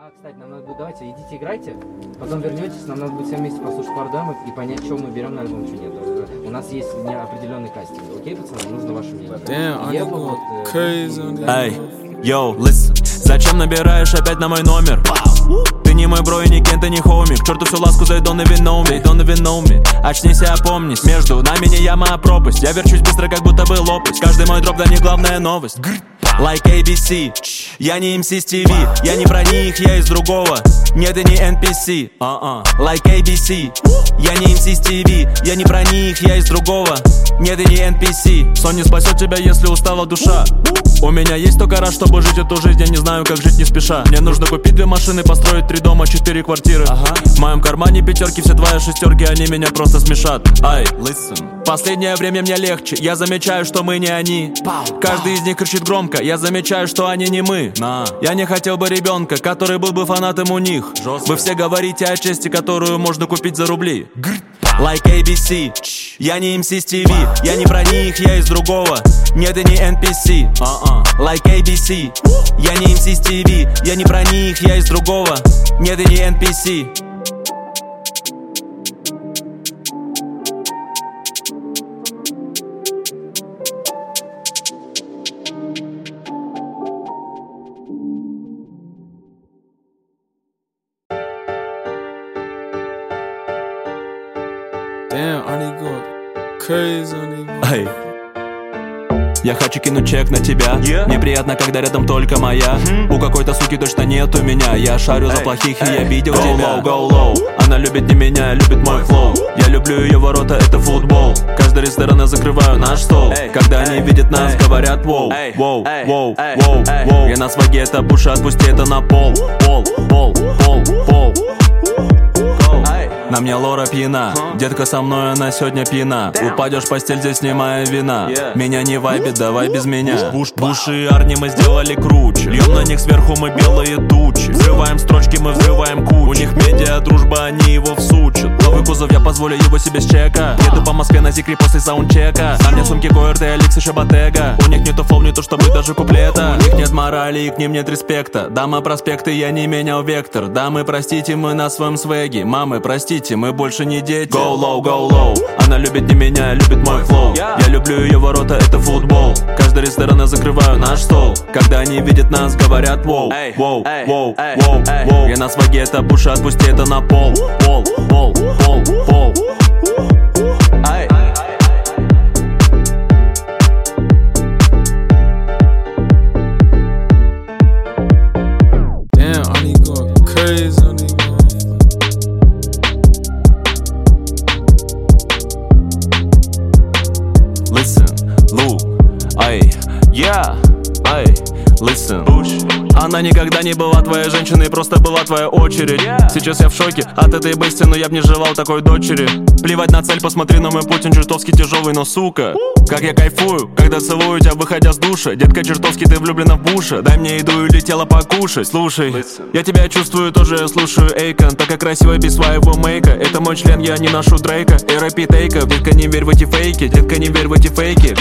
Кстати, нам надо будет, давайте, идите играйте, потом вернетесь, нам надо будет всем вместе послушать пару демок и понять, что мы берем на альбом, что нет. У нас есть определенный кастинг, окей, пацаны? Нужно ваше мнение. Эй, йоу, listen. Зачем набираешь опять на мой номер? Ты не мой бро и не Кент, и не хоми. К черту всю ласку, they don't even know me. Очнись и опомнись, между нами не яма, а пропасть. Я верчусь быстро, как будто бы лопасть. Каждый мой дроп для них главная новость. Like ABC, я не MC Stevie, я не про них, я из другого. Нет, и не NPC, Like ABC, я не MC Stevie, я не про них, я из другого. Нет, и не NPC. Сон не спасет тебя, если устала душа. У меня есть только раз, чтобы жить эту жизнь. Я не знаю, как жить не спеша. Мне нужно купить 2 машины, построить 3 дома, 4 квартиры. В моем кармане 5, все твои 6, они меня просто смешат. Ай, listen. Последнее время мне легче. Я замечаю, что мы не они. Каждый из них кричит громко. Я замечаю, что они не мы. Я не хотел бы ребенка, который был бы фанатом у них. Вы все говорите о чести, которую можно купить за рубли. Like ABC, я не MC Stevie, я не про них, я из другого. Нет, и не NPC, Like ABC, я не MC Stevie, я не про них, я из другого. Нет, и не NPC. Эй, я хочу кинуть чек на тебя. Мне приятно, когда рядом только моя. У какой-то суки точно нету меня. Я шарю за плохих, и я видел тебя. Go low. Она любит не меня, любит мой флоу. Я люблю ее ворота, это футбол. Каждый ресторан я закрываю наш стол. Когда они видят нас, говорят воу, воу, воу, воу, воу. Я на своге, это буша, отпусти это на пол. Пол, пол, пол, пол. На мне Лора пьяна, детка со мной, она сегодня пьяна. Упадешь в постель, здесь снимая вина. Меня не вайбит, давай без меня. Буш и Арни мы сделали круче. Льем на них сверху мы белые тучи. Взрываем строчки, мы взрываем кучу. У них медиа дружба, они его всучат. Новый кузов, я позволю его себе с чека. Еду по Москве на Зикре после саундчека. На мне сумки КРТ, Алекс, еще Ботега. У них нету флоу, не то чтобы даже куплета. У них нет морали и к ним нет респекта. Дамы проспекты, я не менял вектор. Дамы, простите, мы на своем свеге. Мамы, простите, мы больше не дети. Go low, go low. Она любит не меня, любит мой флоу. Я люблю ее ворота, это футбол. Каждый ресторан я закрываю наш стол. Когда они видят нас, говорят воу, воу, воу, воу, воу. Я на своге, это буша, отпусти это на пол. Пол, пол, пол, пол. Listen. Она никогда не была твоей женщиной, просто была твоя очередь. Сейчас я в шоке от этой бести, но я б не желал такой дочери. Плевать на цель, посмотри на мой путь, он чертовски тяжелый, но сука, как я кайфую, когда целую тебя, выходя с душа. Детка, чертовски ты влюблена в Буша. Дай мне еду или тело покушать. Слушай, я тебя чувствую, тоже я слушаю Эйкон. Такая красивая без своего мейка. Это мой член, я не ношу Дрейка. И рэпи тейка, детка, не верь в эти фейки. Детка, не верь в эти фейки.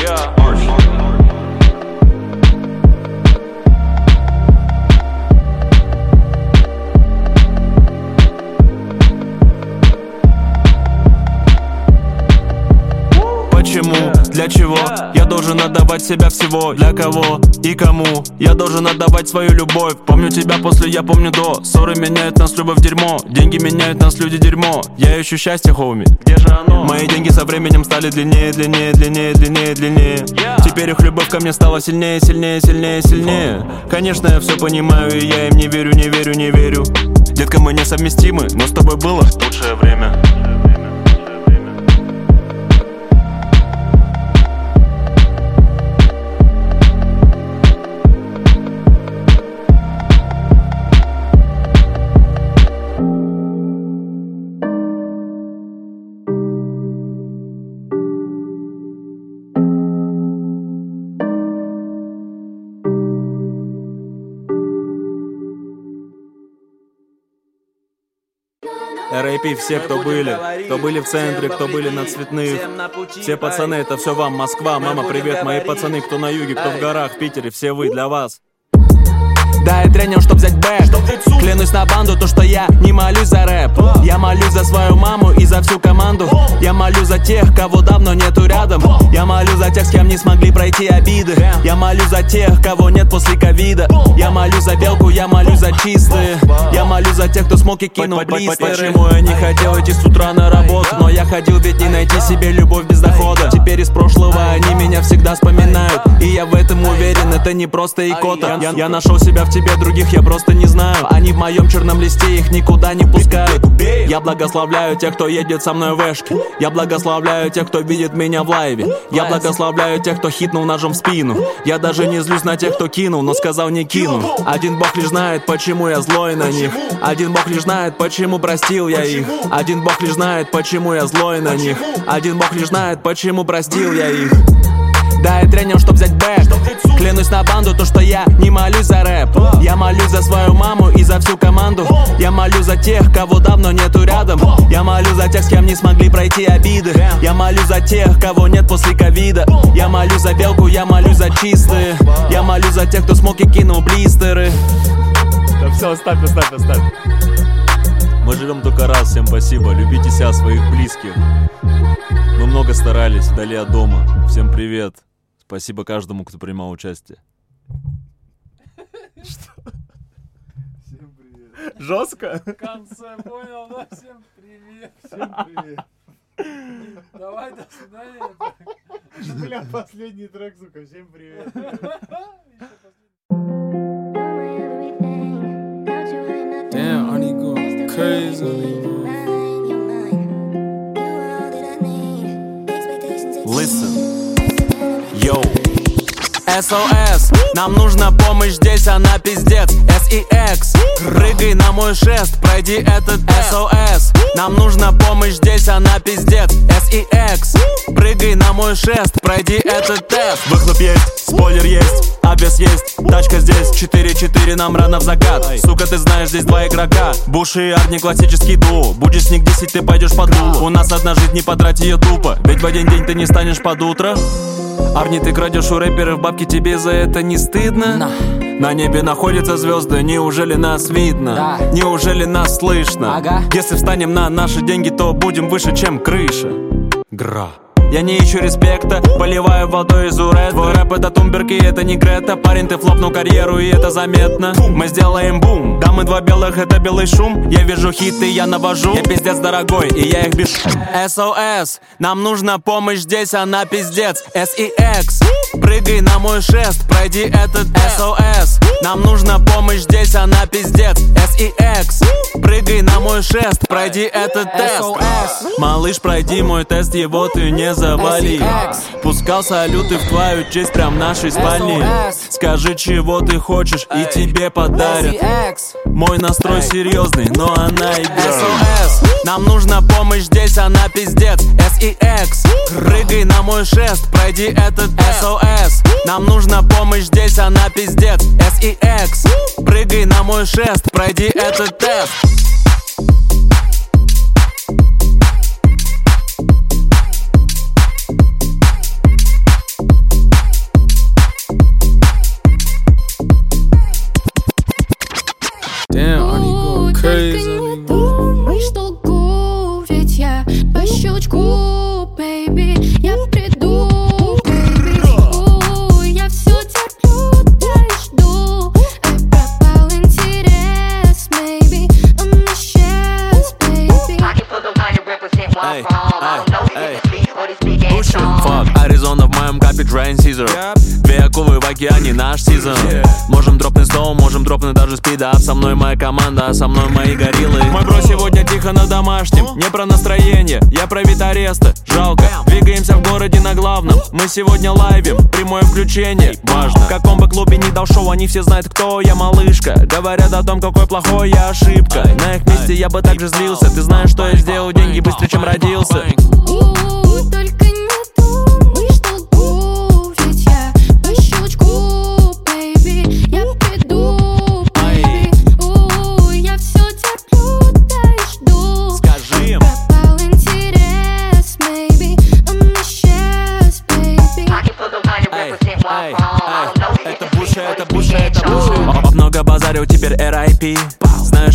Почему? Для чего? Я должен отдавать себя всего. Для кого и кому? Я должен отдавать свою любовь. Помню тебя после, я помню до. Ссоры меняют нас, любовь дерьмо. Деньги меняют нас, люди дерьмо. Я ищу счастье, хоуми. Где же оно? Мои деньги со временем стали длиннее, длиннее, длиннее, длиннее, длиннее. Теперь их любовь ко мне стала сильнее, сильнее, сильнее, сильнее. Конечно, я все понимаю, и я им не верю, не верю, не верю. Детка, мы несовместимы, но с тобой было лучшее время. рэпи все, кто были в центре, кто были на Цветных. Все пацаны, это все вам, Москва. Мама, привет, мои пацаны, кто на юге, кто в горах, в Питере, все вы, для вас. Дай тренер, чтоб взять бэк. Клянусь на банду, то что я не молюсь за рэп. Я молюсь за свою маму и за всю команду. Я молюсь за тех, кого давно нету рядом. Я молюсь за тех, с кем не смогли пройти обиды. Я молюсь за тех, кого нет после ковида. Я молюсь за белку, я молюсь за чистые. Я молюсь за тех, кто смог и кинул блистеры. Почему я не хотел идти с утра на работу? Но я ходил, ведь не найти себе любовь без дохода. Теперь из прошлого они меня всегда вспоминают. И я в этом уверен, это не просто икота. Я нашел себя в тебе, других я просто не знаю. Они в моем черном листе, их никуда не пускают. Я благословляю тех, кто едет со мной в эшке. Я благословляю тех, кто видит меня в лайве. Я благословляю тех, кто хитнул ножом в спину. Я даже не злюсь на тех, кто кинул, но сказал не кину. Один Бог лишь знает, почему я злой на них. Один Бог лишь знает, почему простил я их. Один Бог лишь знает, почему я злой на них. Один Бог лишь знает, почему простил я их. Дай тренер, чтоб взять бэк. Клянусь на банду, то что я не молюсь за рэп. Я молюсь за свою маму и за всю команду. Я молюсь за тех, кого давно нету рядом. Я молюсь за тех, с кем не смогли пройти обиды. Я молюсь за тех, кого нет после ковида. Я молюсь за белку, я молюсь за чистые. Я молюсь за тех, кто смог и кинул блистеры. Да все, оставь. Мы живем только раз, всем спасибо. Любите себя, своих близких. Мы много старались, вдали от дома. Всем привет. Спасибо каждому, кто принимал участие. Что? Всем привет. Жестко? В конце понял, да? Всем привет. Всем привет. Давай, до свидания. Бля, последний трек, сука, всем привет. Damn, Arnie go crazy. Listen, yo, SOS, нам нужна помощь здесь, она пиздец. SEX, прыгай на мой шест, пройди этот SOS, нам нужна помощь здесь, она пиздец. SEX, прыгай на мой шест, пройди этот тест. Выхлоп есть, спойлер есть, обвес есть, тачка здесь. 4-4, нам рано в закат. Сука, ты знаешь, здесь два игрока. Буш и Арни, классический дуо. Будешь снег 10, ты пойдешь под дуло. У нас одна жизнь, не потрать ее тупо. Ведь в один день ты не станешь под утро. Арни, ты крадешь у рэперов бабки, тебе за это не стыдно? На небе находятся звезды, неужели нас видно? Да. Неужели нас слышно? Ага. Если встанем на наши деньги, то будем выше, чем крыша. Гра. Я не ищу респекта, поливаю водой из уретры. Твой рэп это Тумберг и это не Грета. Парень, ты флопнул карьеру и это заметно. Мы сделаем бум, да мы два белых, это белый шум. Я вижу хиты, я навожу. Я пиздец дорогой, и я их бешу. SOS, нам нужна помощь здесь, она пиздец. SEX, прыгай на мой шест, пройди этот SOS, нам нужна помощь здесь, она пиздец. SEX, прыгай на мой шест, пройди этот тест. Малыш, пройди мой тест, его ты не завали. Пускал салюты в твою честь прям в нашей спальне. Скажи, чего ты хочешь, и тебе подарят. Мой настрой серьезный, но она играет. SOS, нам нужна помощь здесь, она пиздец. SEX, прыгай на мой шест, пройди этот SOS, нам нужна помощь здесь, она пиздец. SEX, прыгай на мой шест, пройди этот тест. Damn, Arnie go crazy. Думай, что ведь я по щелчку, baby, я приду, baby. Я все терплю, да и жду. Пропал интерес, maybe, он исчез, baby. Fuck, Аризона в моем капе, Drain Caesar. Две акулы в океане, наш сезон. Можем дропнуть стол, можем дропнуть даже спидап. Со мной моя команда, а со мной мои гориллы. Мой бро сегодня тихо на домашнем. Не про настроение, я про вид ареста. Жалко, двигаемся в городе на главном. Мы сегодня лайвим, прямое включение. Важно, в каком бы клубе ни дал шоу, они все знают, кто я, малышка. Говорят о том, какой плохой я ошибка. На их месте я бы также злился. Ты знаешь, что я сделал деньги быстрее, чем родился. Только не думай, что лгу, ведь я по щелчку, baby, я приду, baby. Я все терплю, да и жду. Скажи им. Пропал интерес, maybe, он исчез, baby. Это Буша, это Буша, это Буша. Много базарит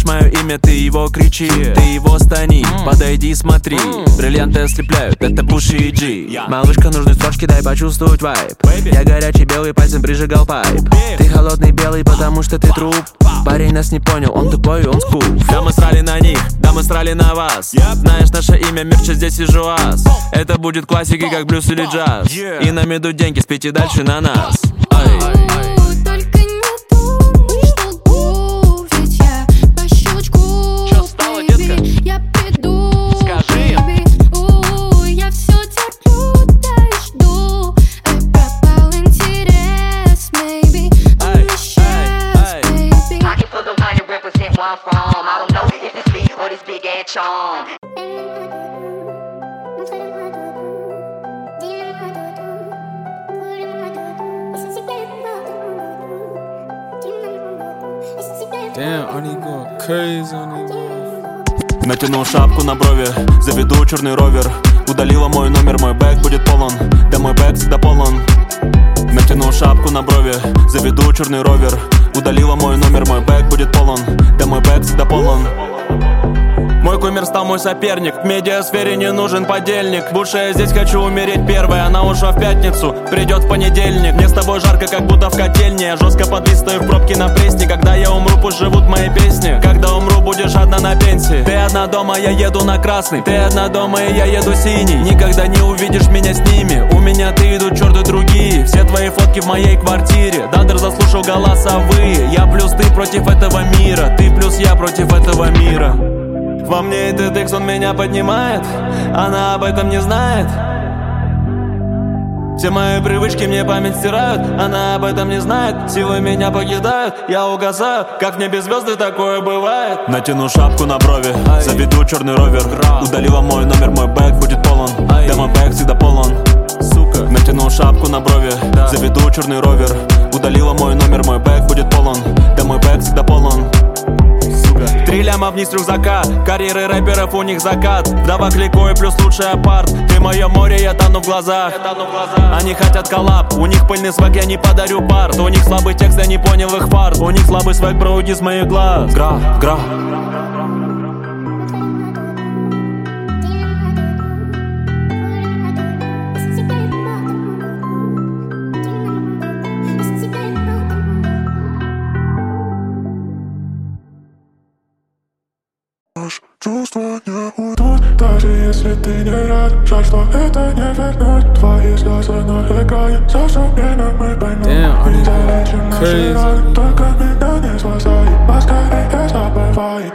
мое имя, ты его кричи, ты его стани, подойди, смотри. Бриллианты ослепляют, это Буши и Джи. Малышка, нужны строчки, дай почувствовать вайб. Я горячий белый, пальцем прижигал пайп. Ты холодный белый, потому что ты труп. Парень нас не понял, он тупой, он скуп. Да мы срали на них, да мы срали на вас. Знаешь наше имя, мерча здесь и жуас. Это будет классикой, как блюз или джаз. И нам идут деньги, спите дальше на нас. Только не думай, что губ, ведь я по щелчку. Чё стало, детка? Я приду. Скажи им. Я все терплю, да и жду. Пропал интерес, maybe. Он исчез, baby. Pocket for the one to represent where I'm from. I don't know if it's me or this big ass charm. Damn, Arnie going crazy on these motherfuckers. Натянул шапку на брови, заведу черный ровер. Удалила мой номер, мой бэк будет полон. Да мой бэк всегда полон. Натянул шапку на брови, заведу черный ровер. Удалила мой номер, мой бэк будет полон. Да мой бэк всегда полон. Мой кумир стал мой соперник. В медиасфере не нужен подельник. Лучше я здесь хочу умереть первой. Она ушла в пятницу, придет в понедельник. Мне с тобой жарко, как будто в котельне. Я жестко подвис, стою в пробке на пресне. Когда я умру, пусть живут мои песни. Когда умру, будешь одна на пенсии. Ты одна дома, я еду на красный. Ты одна дома, и я еду синий. Никогда не увидишь меня с ними. У меня ты идут черты другие. Все твои фотки в моей квартире. Дандер заслушал голосовые. Я плюс ты против этого мира. Ты плюс я против этого мира. Во мне этот икс, он меня поднимает. Она об этом не знает. Все мои привычки мне память стирают. Она об этом не знает. Силы меня покидают, я угасаю. Как в небе звезды, такое бывает. Натяну шапку на брови, заведу черный ровер. Удалила мой номер, мой бэк будет полон. Да мой бэк всегда полон. Сука. Натянул шапку на брови, заведу черный ровер. Удалила мой номер, мой бэк будет полон. Да мой бэк всегда полон. 3 ляма вниз рюкзака. Карьеры рэперов, у них закат. Вдова кликой плюс лучший апарт. Ты мое море, я тону в глазах. Они хотят коллаб. У них пыльный свек, я не подарю парт. У них слабый текст, я не понял их фарт. У них слабый свек, бро, уйди с моих глаз. Гра. Чувства не уйдут, даже если ты не рядом. Жаль, что это не вернуть. Твои слезы на экране, совсем время мы поймем. Damn, И залечим наши crazy. раны, только меня не спасай. Поскорее забывай.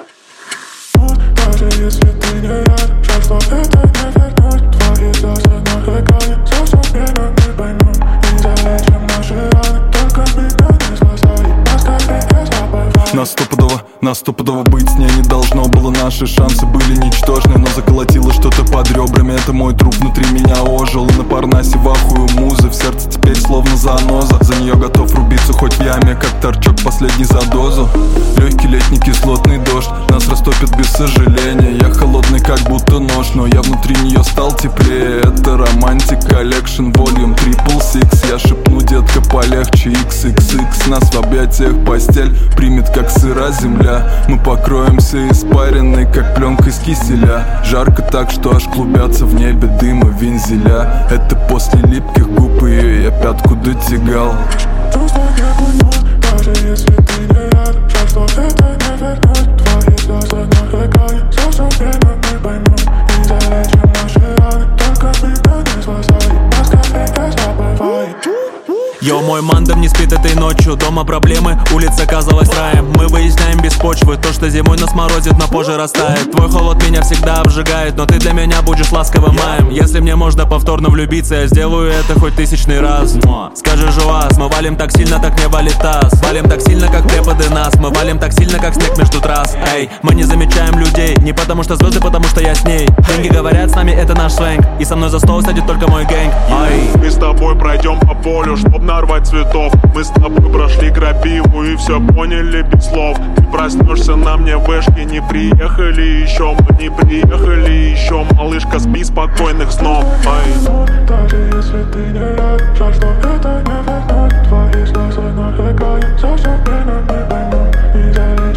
Даже если ты не рядом. Жаль, что это не вернуть. Твои слезы на экране, совсем время мы поймем. И залечим наши раны, только меня не спасай. Поскорее забывай. Нас стопудово быть с ней не должно было. Наши шансы были ничтожны, но заколотило что-то под ребрами. Это мой труп внутри меня ожил. И на Парнасе вахую музы. В сердце теперь словно заноза. За нее готов рубиться хоть в яме, как торчок последний за дозу. Легкий летний кислотный дождь нас растопит без сожаления. Я холодный как будто нож, но я внутри нее стал теплее. Это романтик коллекшн волюм 666. Я шепну, детка, полегче XXX. Нас в объятиях постель примет как сыра земля. Мы покроемся испаренной, как пленка из киселя. Жарко так, что аж клубятся в небе дыма вензеля. Это после липких губ ее я пятку дотягал. Чувства не уйдут, даже если ты не рядом. Жаль, что это не вернуть. Твои слезы на экране, совсем время мы поймем. И залечим наши раны, только меня не спасай. Поскорее забывай. Йо, мой мандем не спит этой ночью. Дома проблемы, улица казалась раем. Мы выясняем без почвы то, что зимой нас морозит, но позже растает. Твой холод меня всегда обжигает, но ты для меня будешь ласковым маем. Если мне можно повторно влюбиться, я сделаю это хоть 1000-й раз. Скажи жуаз, мы валим так сильно, так не валит таз. Валим так сильно, как преподы нас. Мы валим так сильно, как снег между трасс. Эй, мы не замечаем людей. Не потому что звезды, потому что я с ней. Деньги говорят, с нами это наш сленг. И со мной за стол садит только мой гэнг. Ай. Мы с тобой пройдем по полю, чтоб нарвать цветов. Мы с тобой прошли крапиву и все поняли без слов. Ты проснешься на мне в вышке. Не приехали еще, мы не приехали еще. Малышка, спи спокойных снов. Ай. Даже если ты не рядом. Жаль, что это не вернуть. Твои слезы на экране, совсем время мы поймем. И залечим наши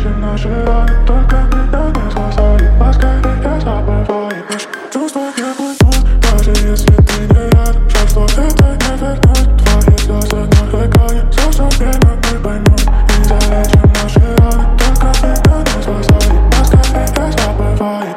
наши раны, только меня не спасали. Поскорее забывай. Наши чувства не плывут, даже если ты не рядом. Жаль, что это не вернуть. Твои слезы на экране, все время мы поймем. И залечим наши раны, только меня не спасали. Поскорее забывай.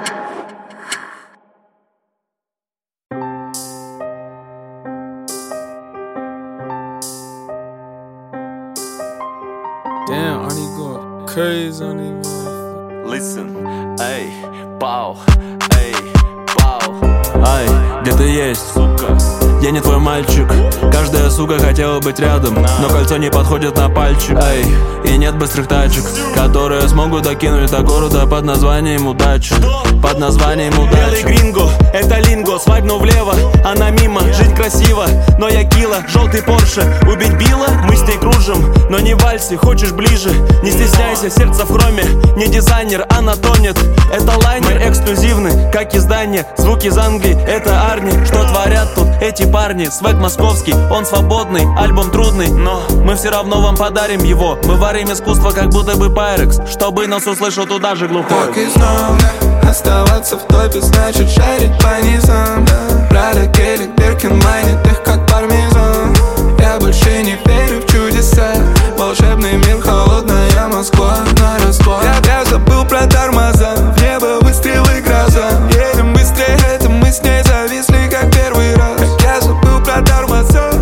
Damn, Arnie going crazy on these motherfuckers. Listen, эй, пау, эй, пау. Ай, где ты есть, сука? Я не твой мальчик. Каждая сука хотела быть рядом, но кольцо не подходит на пальчик. Эй, и нет быстрых тачек, которые смогут докинуть до города под названием удача. Под названием удача. Белый гринго, это линго, свайпну влево, она мимо. Жизнь красива, но я килла. Желтый Порше, убить Билла, мы с ней кружим, но не в вальсе, хочешь ближе. Не стесняйся, сердце в хроме, не дизайнер, она тонет. Это лайнер, мы эксклюзивны, как издание. Звуки из Англии, это Арни. Что творят тут эти парни? Свек московский, он свободный, альбом трудный, но мы все равно вам подарим его. Мы варим искусство, как будто бы Пайрекс, чтобы нас услышал туда же глухой. Так и знал, оставаться в топе значит шарить по низам. Прада, Келли, Биркин манит их как пармезан. Я больше не верю в чудеса. Волшебный мир, холодная Москва на раскол. Я забыл про тормоза, в небо выстрелы, гроза. Едем быстрее, это мы с ней зависли как первый раз. Я забыл про тормоза.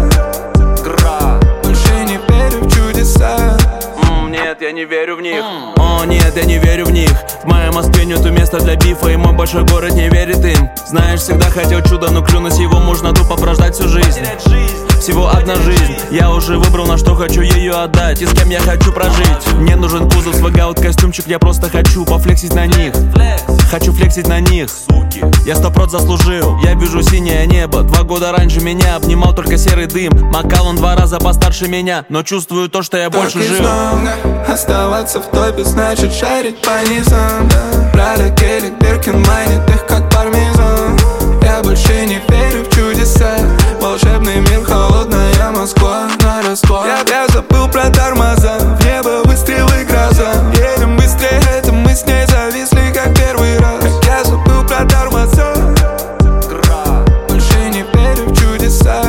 Больше не верю в чудеса. Нет, я не верю в них. О, нет, я не верю в них. В моей Москве нету места для бифа, и мой большой город не верит им. Знаешь, всегда хотел чудо, но клюнуть его можно тупо прождать всю жизнь. Всего одна жизнь, я уже выбрал, на что хочу ее отдать и с кем я хочу прожить. Мне нужен кузов, свэгаут, костюмчик, я просто хочу пофлексить на них. Хочу флексить на них, суки. Я 100% заслужил, я вижу синее небо. 2 года раньше меня обнимал только серый дым. Макал он 2 раза постарше меня, но чувствую то, что я больше жил. Оставаться в топе значит шарить по низам. Прада, Келли, Биркин манит их как пармезан. Я больше не верю в чудеса. Волшебный мир, холодная Москва на раскол. Я забыл про тормоза, в небо выстрелы, гроза. Едем быстрее, это мы с ней зависли как первый раз. Я забыл про тормоза. Больше не верю в чудеса.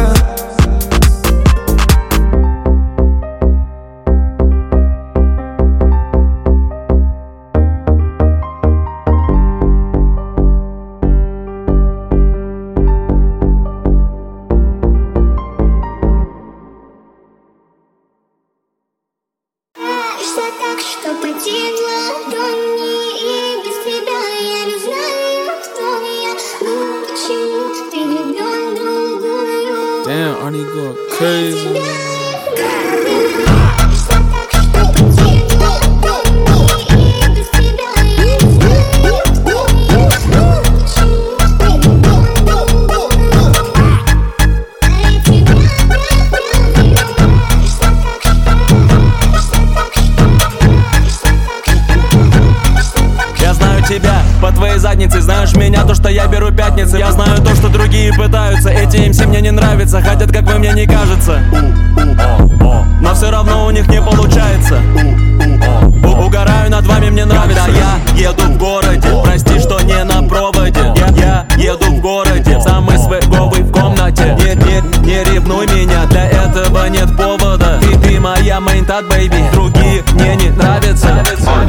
Damn, Arnie going crazy on these motherfuckers. Тебя по твоей заднице, знаешь меня, то, что я беру пятницы. Я знаю то, что другие пытаются. Эти MC мне не нравятся, хотят, как вы, мне не кажется. Но все равно у них не получается. Угораю над вами, мне нравится. Я еду в городе, прости, что не на проводе. Я еду в городе, самый свеговый в комнате. Не ревнуй меня, для этого нет повода. Ты моя мейнтат, бэйби, другие мне не нравятся.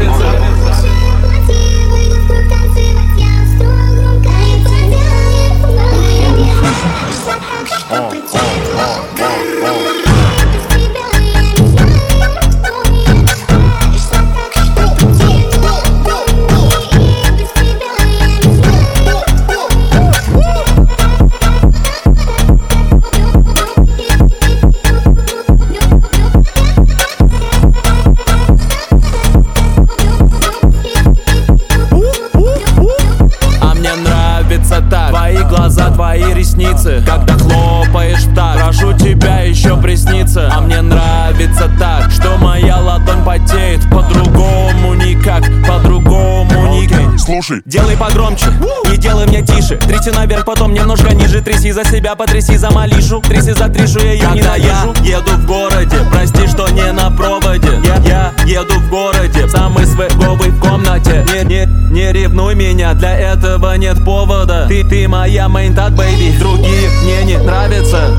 Твои ресницы, когда хлопаешь так, прошу тебя еще присниться. А мне нравится так, что моя ладонь потеет. По-другому никак, по-другому никак. слушай. Делай погромче, не делай мне тише. Тряси наверх, потом немножко ниже. Тряси за себя, потряси за Малишу. Тряси за Тришу, я ее ненавижу. Я еду в городе, прости, что не на проводе. Я еду в городе, самый свеговый в комнате. Не ревнуй меня, для этого нет повода. Ты моя мейнтат, бэйби, другие мне не нравятся.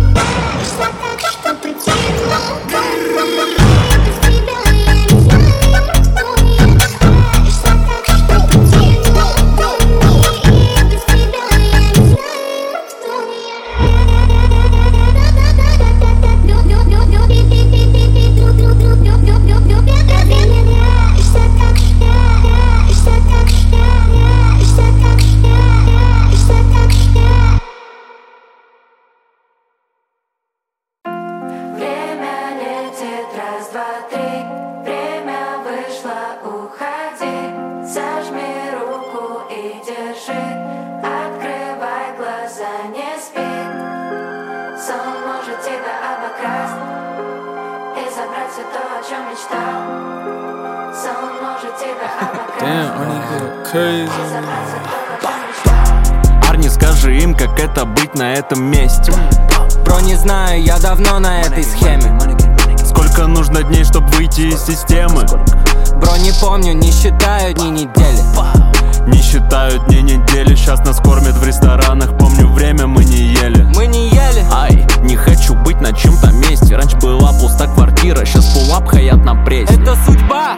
Арни, скажи им, как это быть на этом месте. Бро, не знаю, я давно на этой схеме. Сколько нужно дней, чтобы выйти из системы? Бро, не помню, не считаю дни недели. Не считаю дни недели, сейчас нас кормят в ресторанах. Помню время, мы не ели. Мы не ели. Ай, не хочу быть на чем-то месте. Раньше была пуста квартира, сейчас пулап хаят на прессе. Это судьба.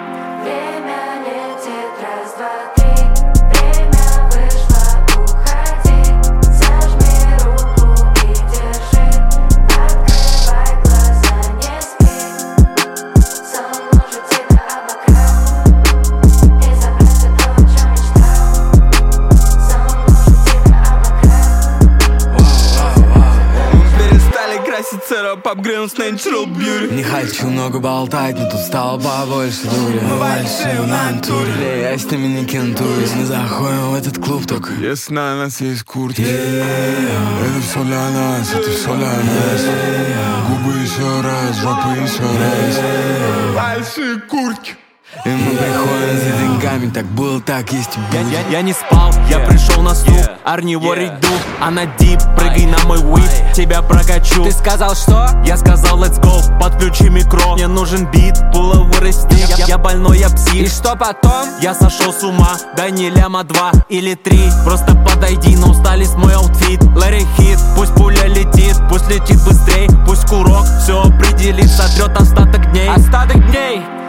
Не хочу много болтать, но тут стало побольше дури. Мы большие на антуре, я с ними не кентуюсь. Мы заходим в этот клуб только если на нас есть куртки. Это все для нас, это все для нас. Губы еще раз, жопа еще раз. Большие куртки. И мы приходим за деньгами, так было, так есть и будет. Я не спал, я пришел на стул. Арни ворить дух, она дип, прыгай на мой уив, тебя прокачу. Ты сказал что? Я сказал let's go, подключи микро. Мне нужен бит, пула вырасти. Я больной, я псих. И что потом? Я сошел с ума, дай не ляма 2 или 3. Просто подойди, но усталость мой аутфит. Let it hit, пусть пуля летит, пусть летит быстрей. Пусть курок все определит, сотрет остаток дней. Остаток дней.